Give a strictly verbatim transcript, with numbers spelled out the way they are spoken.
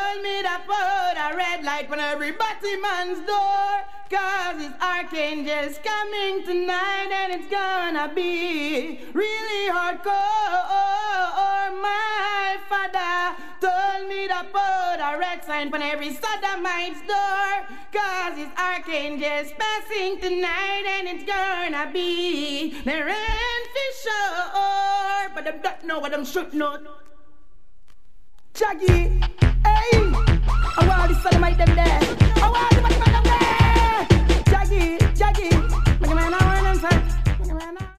told me to put a red light on every man's door, cause his archangel's coming tonight and it's gonna be really hardcore. My father told me to put a red sign on every sodomite's door, cause his archangel's passing tonight and it's gonna be the rain for sure. But them don't know what I'm shooting on. Jaggy, hey, I want this sodomite them there. I want